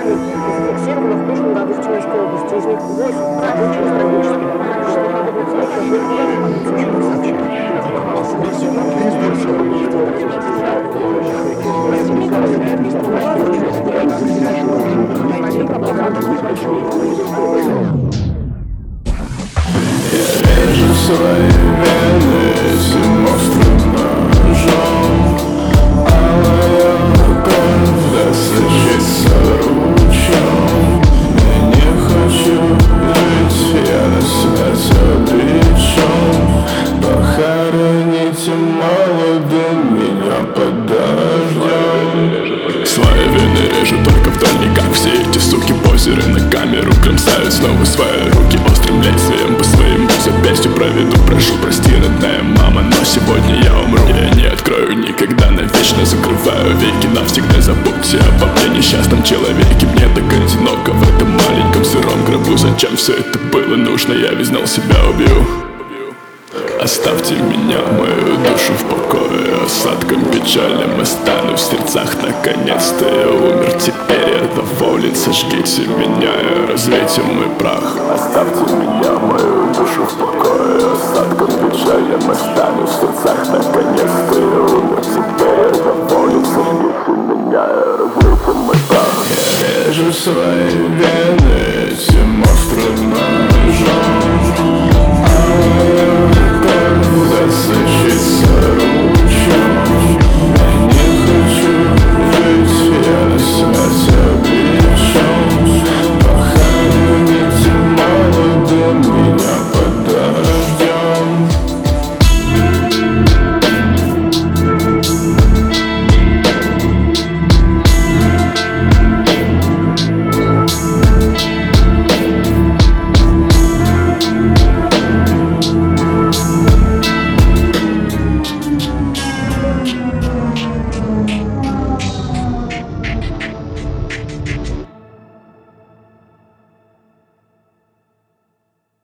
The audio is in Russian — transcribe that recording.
зафиксировано в прошлом году в Тюменской области. Из них 8 закончились трагически. Я вижу свои вены, всем острым ножом. Алая кровь засочится лучом. Я не хочу жить, я на свете обречен. Похороните молодым меня под дождем. Свои вены режу только вдоль, все эти суки. Позеры на камеру кромсают снова свои руки острым лезвием по своему запястью проведу. Прошу прости, родная мама, но сегодня я умру. Я не открою никогда, навечно закрываю веки. Навсегда забудьте обо мне, несчастном человеке. Мне так одиноко в этом маленьком сыром гробу. Зачем все это было нужно? Я ведь знал, себя убью. Оставьте меня, мою душу в покое. Осадком печальным останусь в сердцах. Наконец-то я умер, теперь я доволен. Сожгите меня и развейте мой прах. Оставьте меня, мою душу в покое. Осадком печальным останусь в сердцах. Наконец-то я умер, теперь я доволен. Сожгите меня и развейте мой прах. Я режу свои вены этим острым ножом.